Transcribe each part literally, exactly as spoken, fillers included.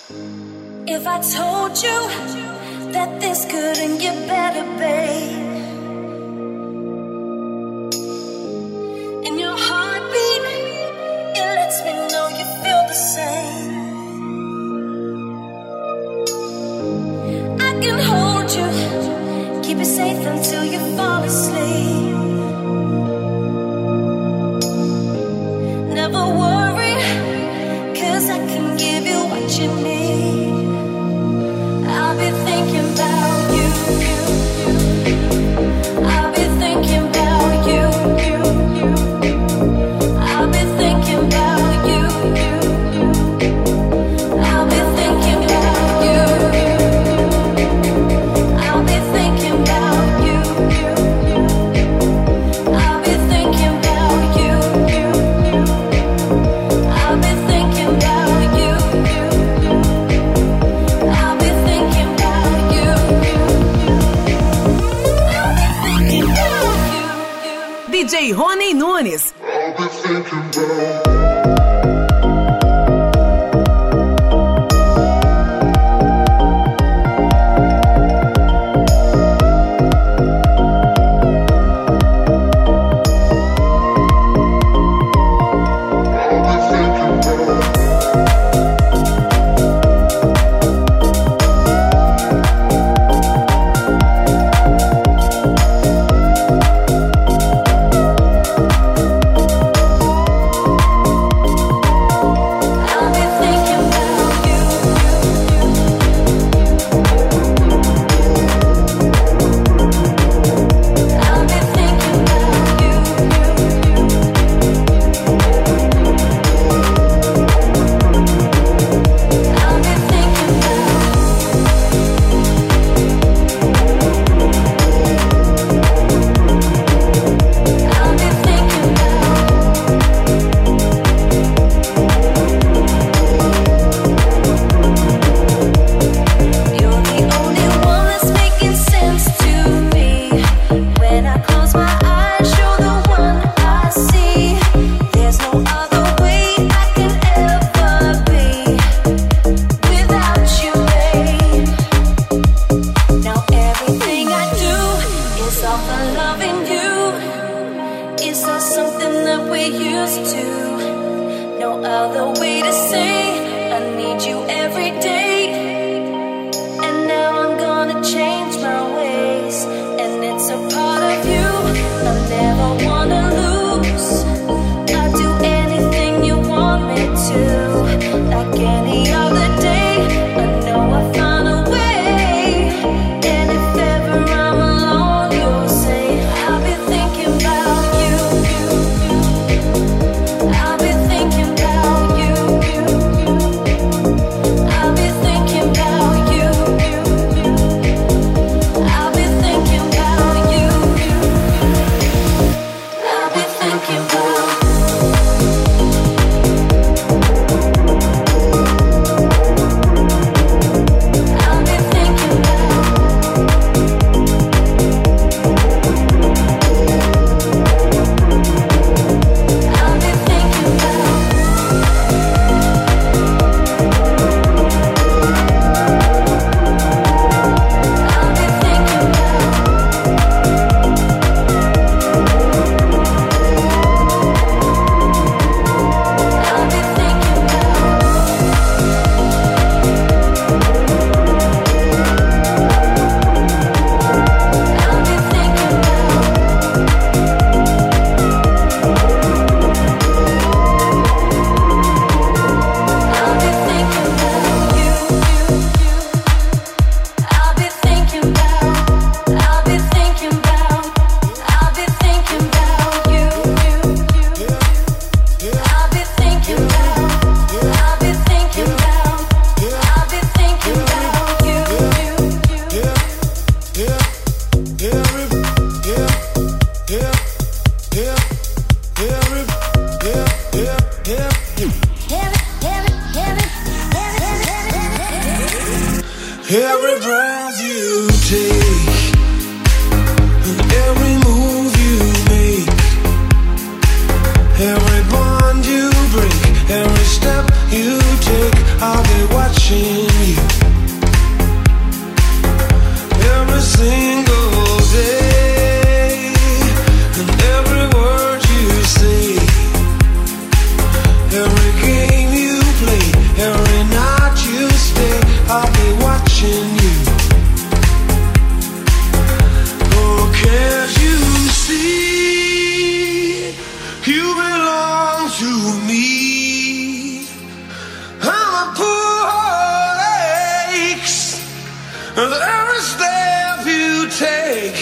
If I told you that this couldn't get better, babe, in your heartbeat, it lets me know you feel the same. I can hold you, keep you safe until you fall asleep. Never worry, 'cause I can give you what you need. I'll be thinking about you, you, you. I'll be thinking about you, you, you. I'll be thinking about you, you, you. I'll be thinking about you, you, you. I'll be thinking about you, you, you. I'll be thinking about you, you, you. I'll be thinking about you, you, you. I'll be thinking about you, you, you. I'll be thinking about you, you. D J Rony Nunes. I'll be thinking about every breath you take, and every move you make, every bond you break, every step you take, I'll be watching And every step you take,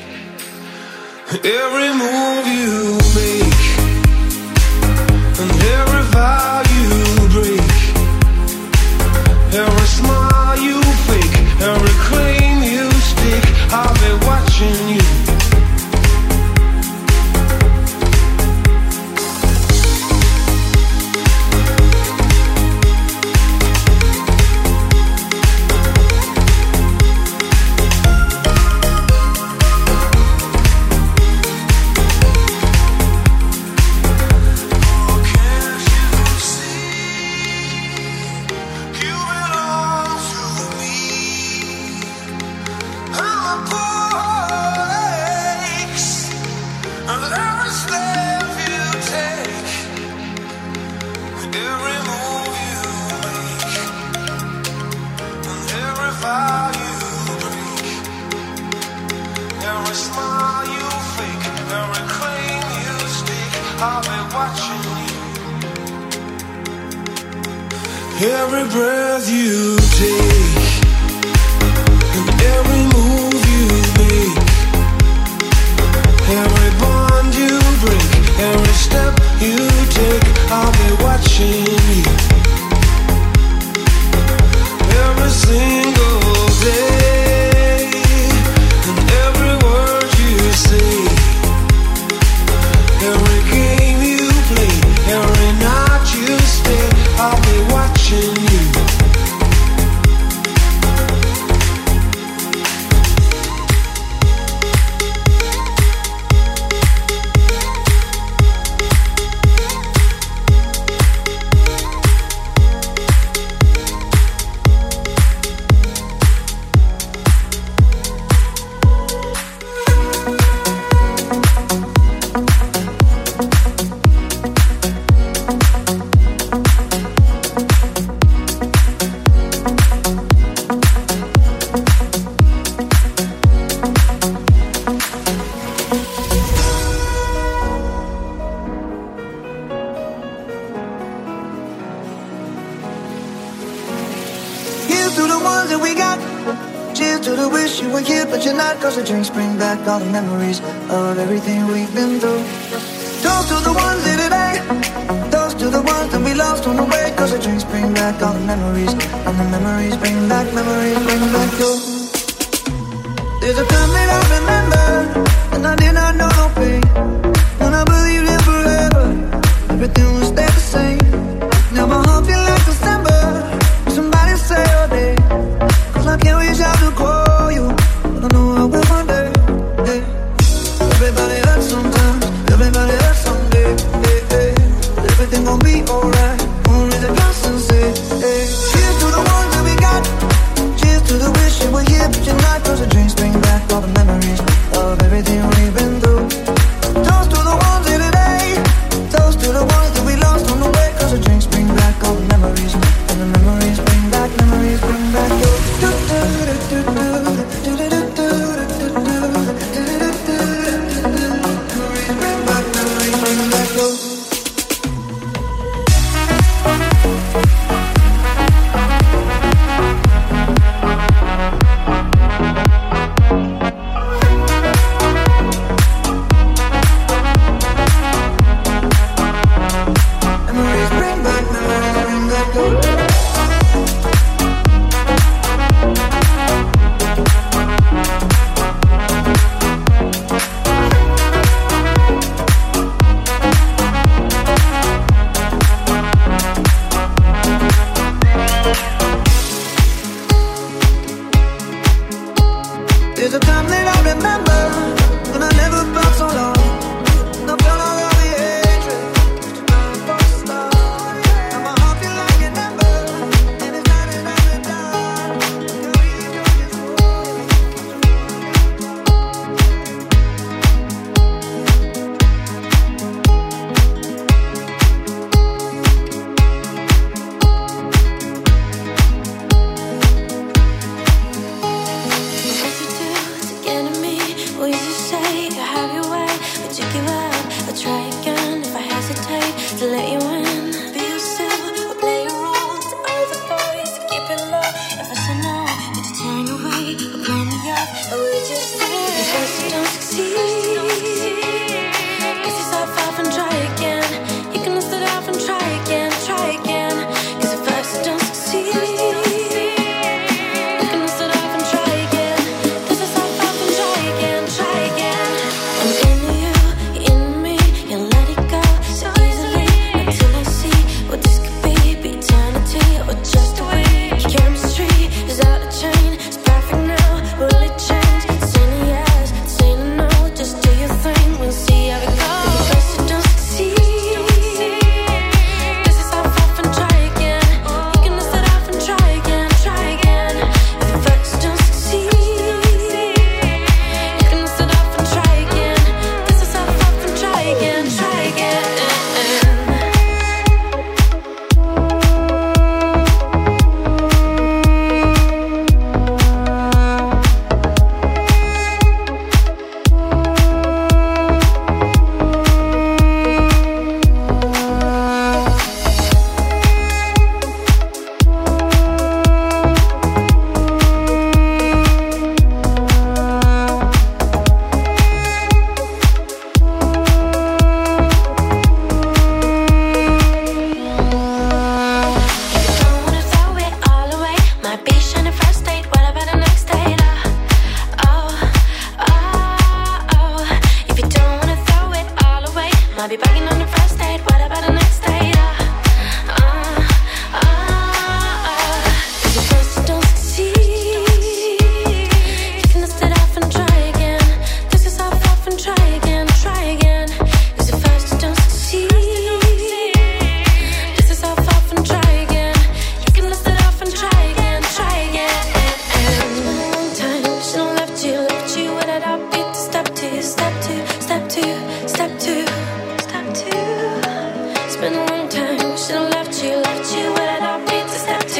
every move you make, and every vow you break, every smile you fake, every claim you stick, I'll be watching you. Every breath you take, and every move you make, every bond you break, every step you take, I'll be watching you. Every single day, and every word you say, every game you play, every night you stay, I'll be watching you. Cause the drinks bring back all the memories of everything we've been through. Toast to the ones here today, toast to the ones that we lost on the way. Cause the drinks bring back all the memories, and the memories bring back, memories bring back you. There's a time that I remember, and I did not know no pain. When I believed in forever, everything would stay the same. Now my heart feels like December, somebody say your name. Cause I can't reach out to call you, I know I will one day, hey. Everybody hurts sometimes, everybody hurts someday, hey, hey. Everything gon' be alright, only the constant say, hey. Cheers to the ones that we got, cheers to the wish you were here but you're not. Cause the drinks bring back all the memories of everything we've been through. Toast to the ones here today, toast to the ones that we lost on the way. Cause the drinks bring back all the memories, and the memories bring back, memories bring back your do do do do do do do.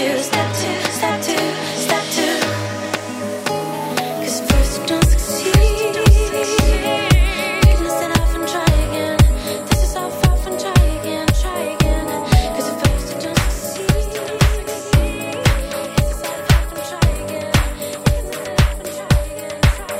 two, step two, step two, step two. 'Cause first you don't succeed. You can dust it off and try again. Dust yourself off and try again, try again. 'Cause at first you don't succeed. Dust yourself off and try again. You can dust it off and try again, try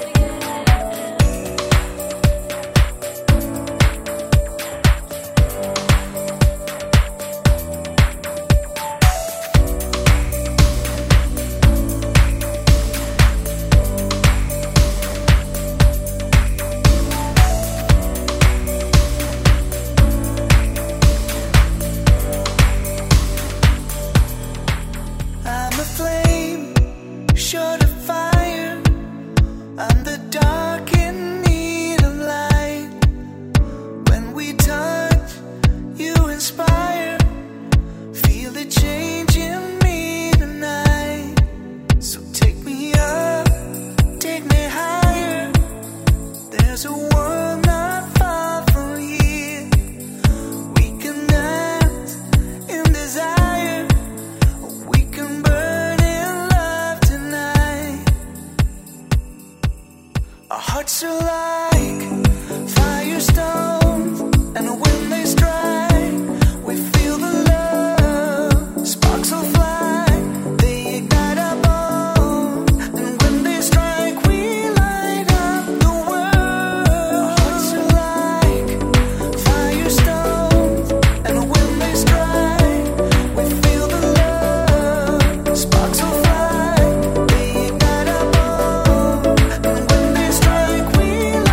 I'm a flame, short of fire. I'm the dark in need of light. When we touch, you inspire. Feel the change in me tonight. So take me up, take me higher. There's a world not far from here. We can dance in desire. We can burn in love tonight. Our hearts are like firestones, and when they strike, we feel the love. Sparks will fly, they ignite our bones, and when they strike, we light up the world. Our hearts are like firestones, and when they strike, we feel the love. Sparks will fly, they ignite our bones, and when they strike, we light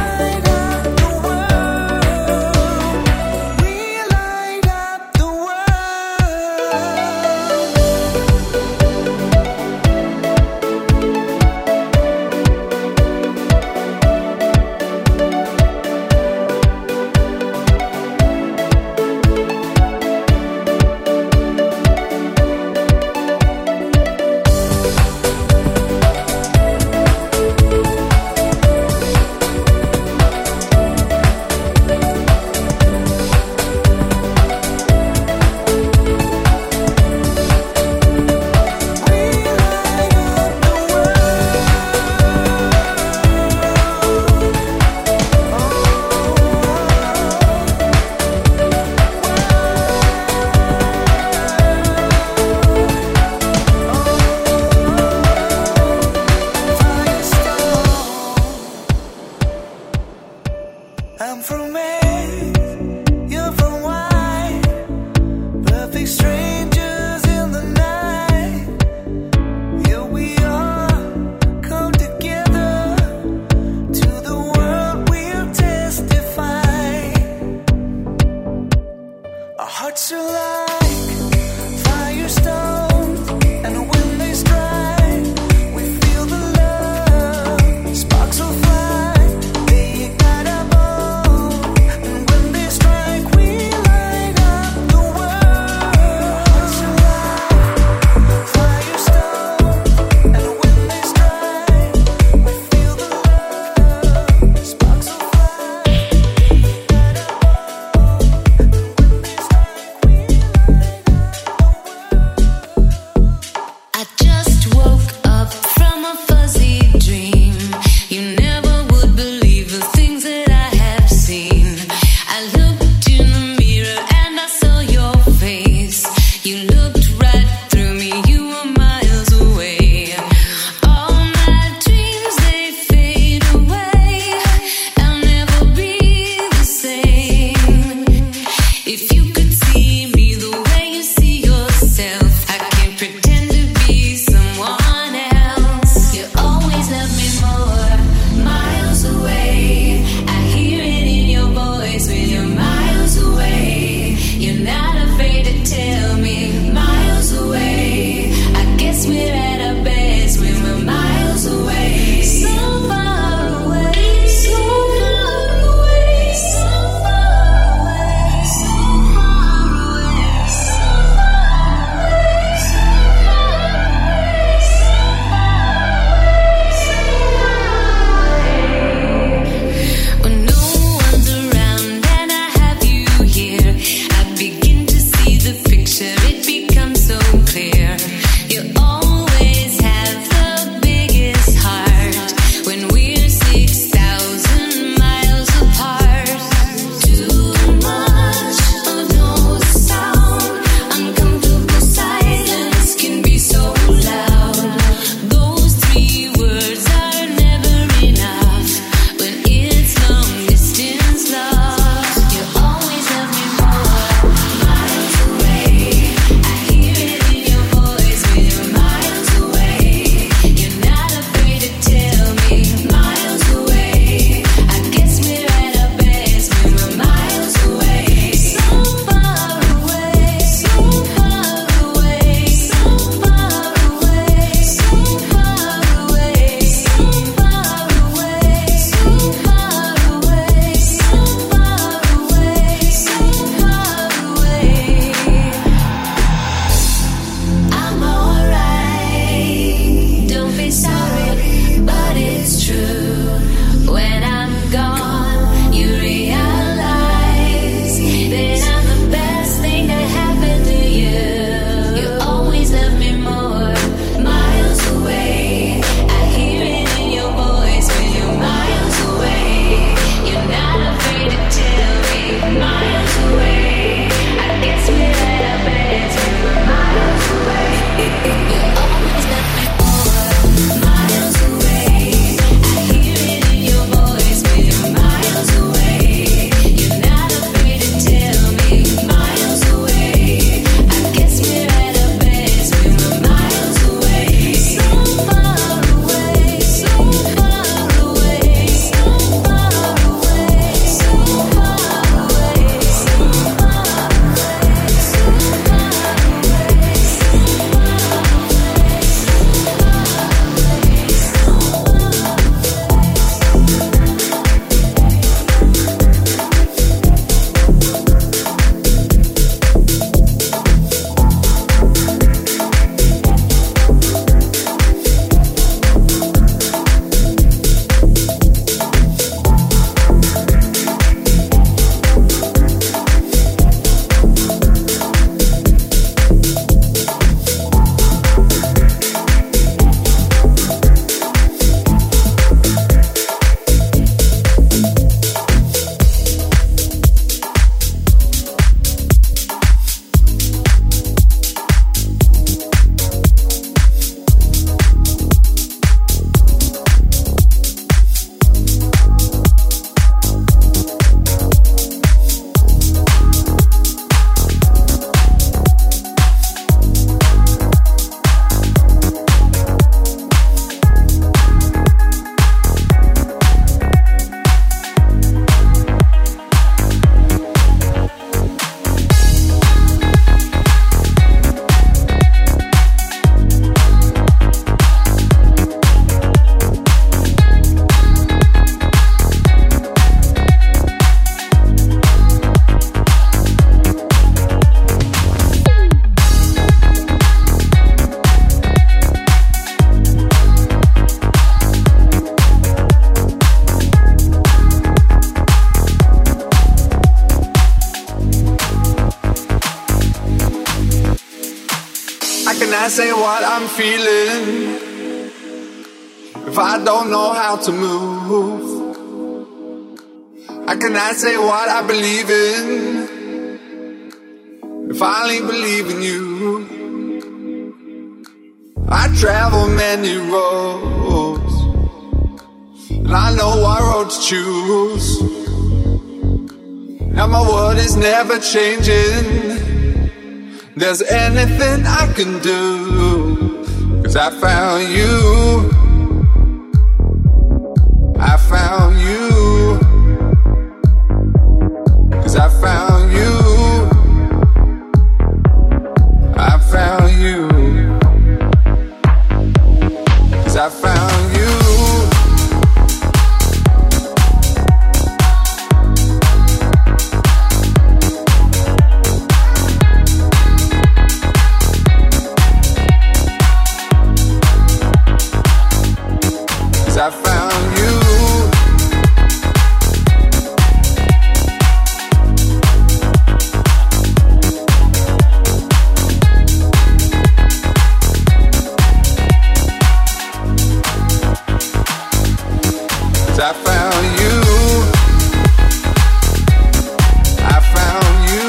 say what I'm feeling if I don't know how to move? How can I say what I believe in if I only believe in you? I travel many roads, and I know what road to choose. And my word is never changing. There's anything I can do, 'cause I found you. I found you. 'Cause I found you. I found you. 'Cause I found you. I found you. I found you. I found you.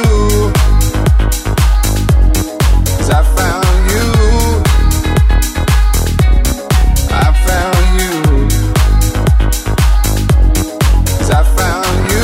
I found you. I found you. I found you.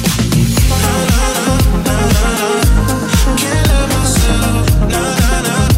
Can't love myself, no, no, no.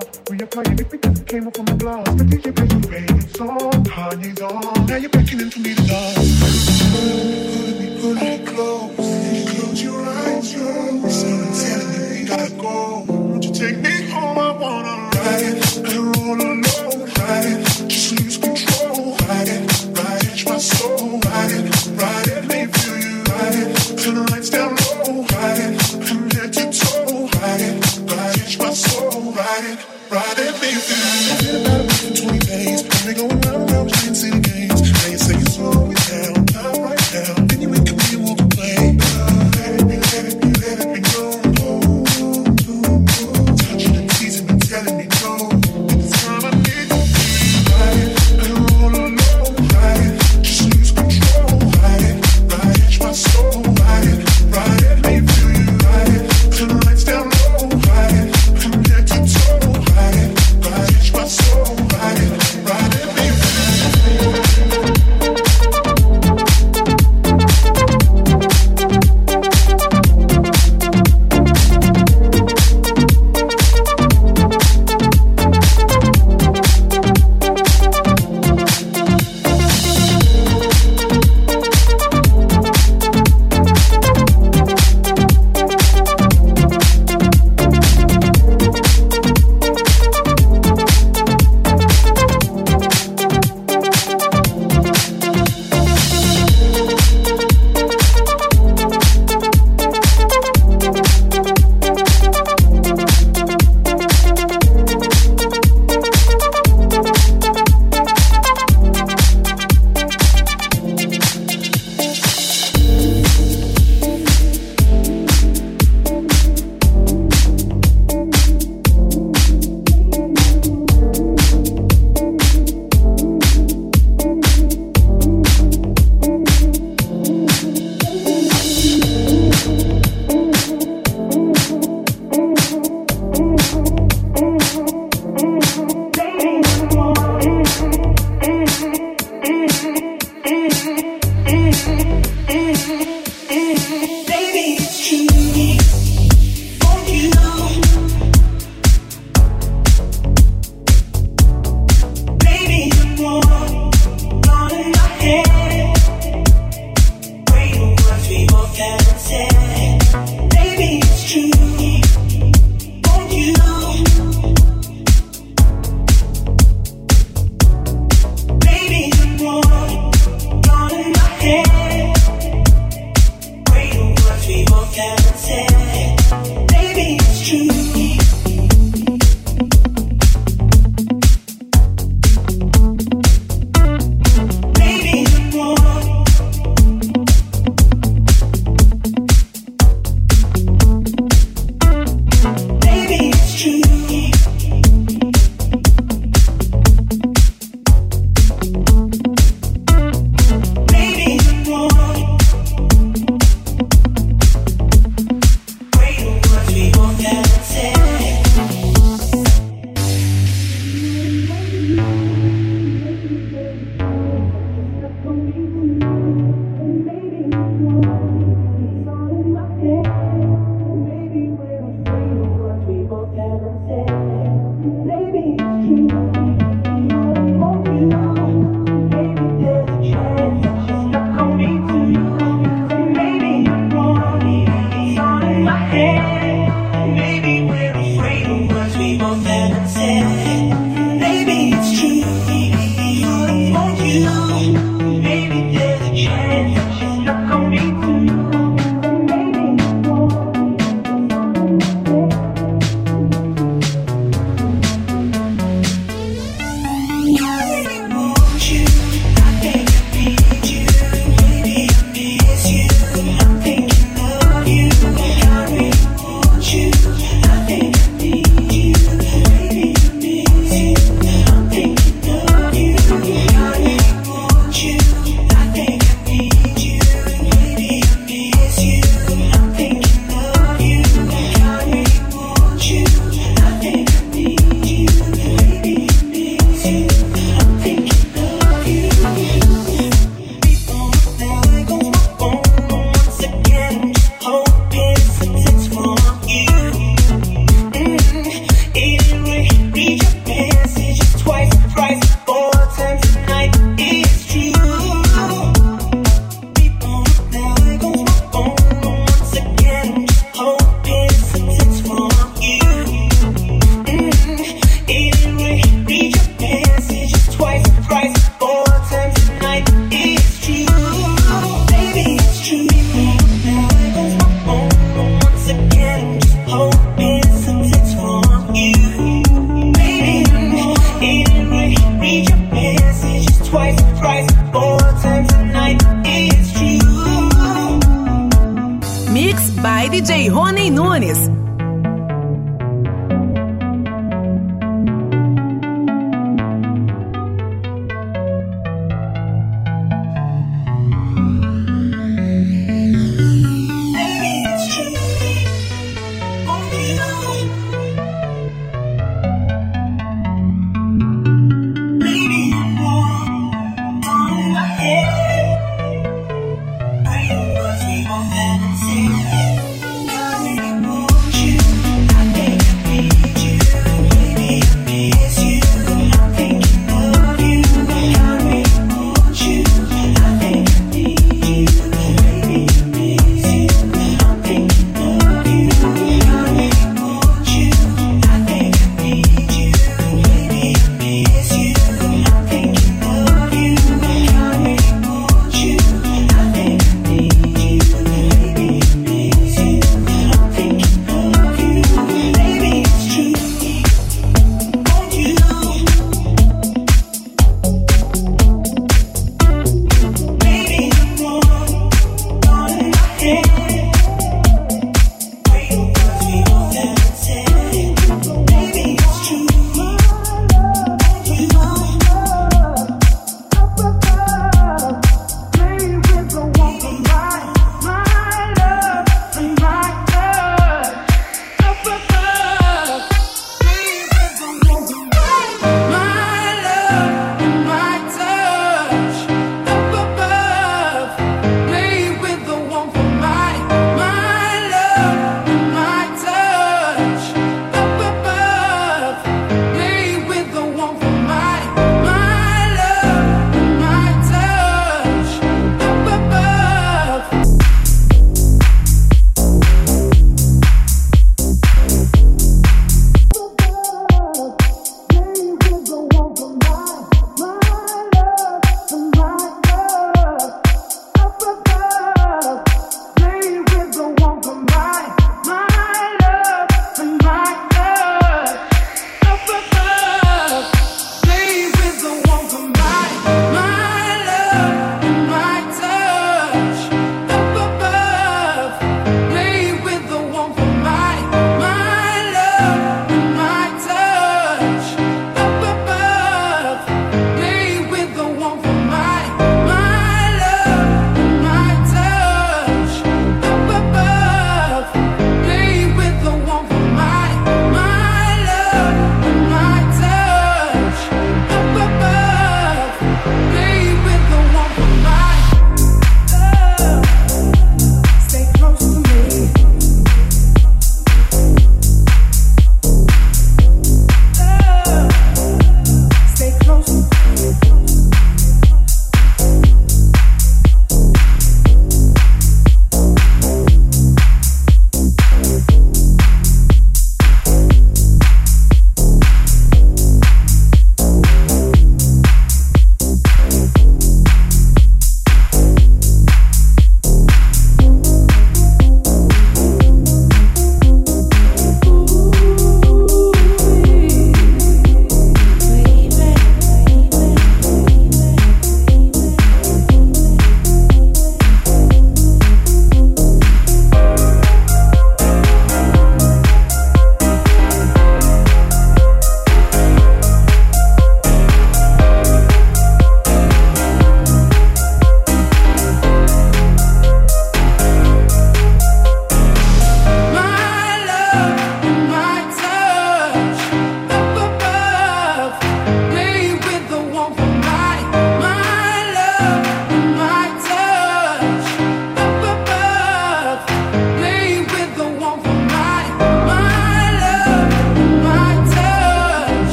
I think I need you, baby, I miss you.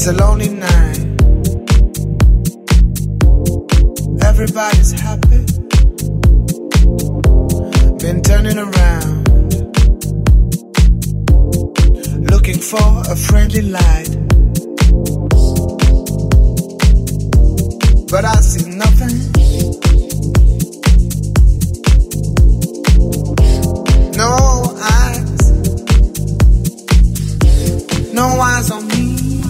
It's a lonely night. Everybody's happy. Been turning around, looking for a friendly light, but I see nothing. No eyes, no eyes on me.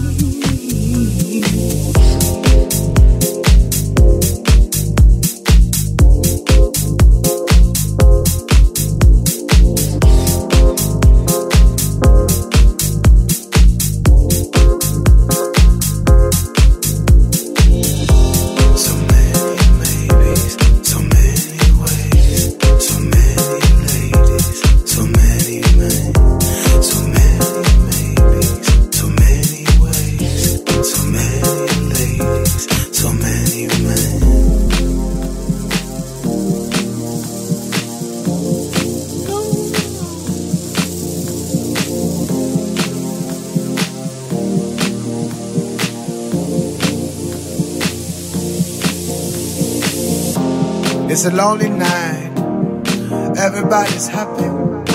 It's a lonely night. Everybody's happy.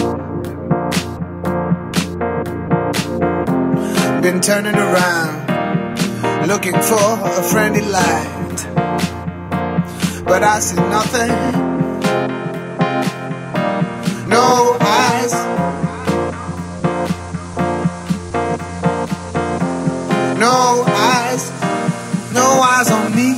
Been turning around, looking for a friendly light, but I see nothing. No eyes, no eyes, no eyes on me.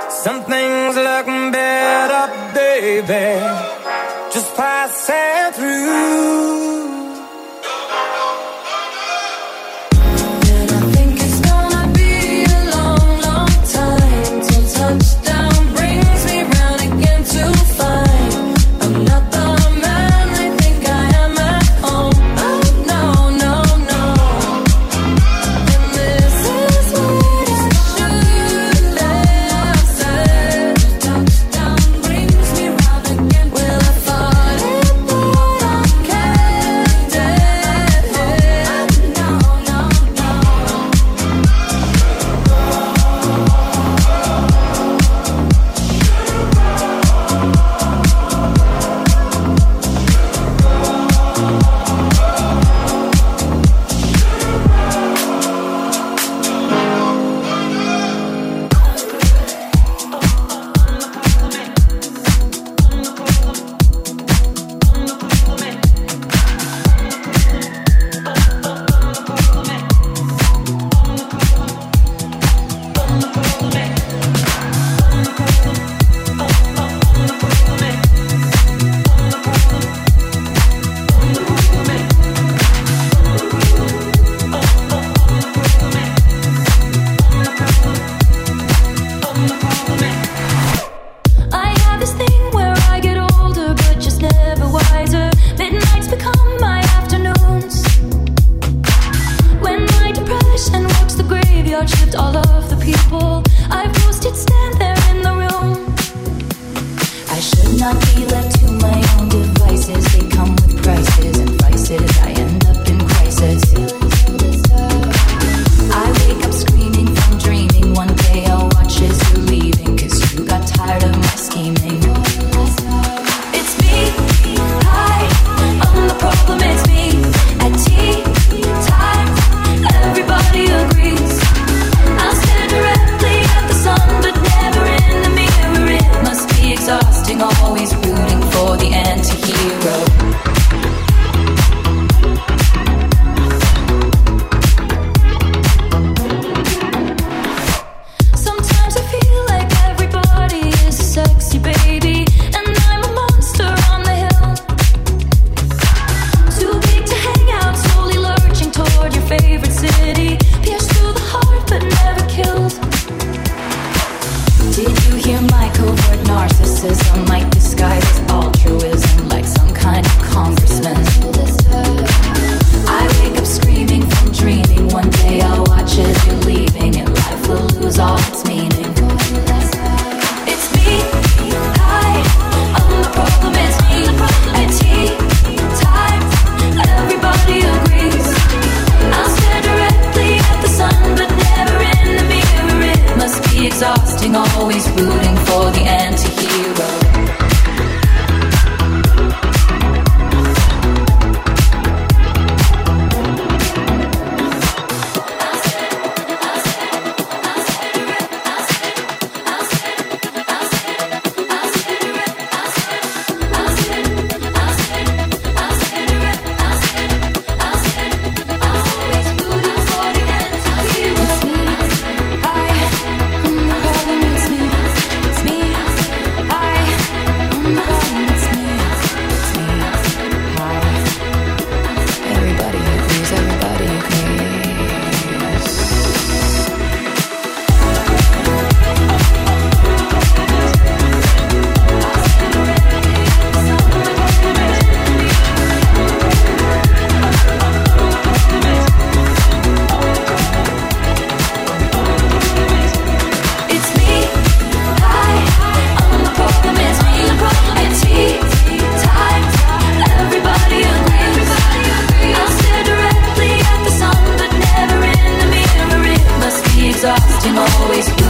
Some things look better, baby, just passing through. Always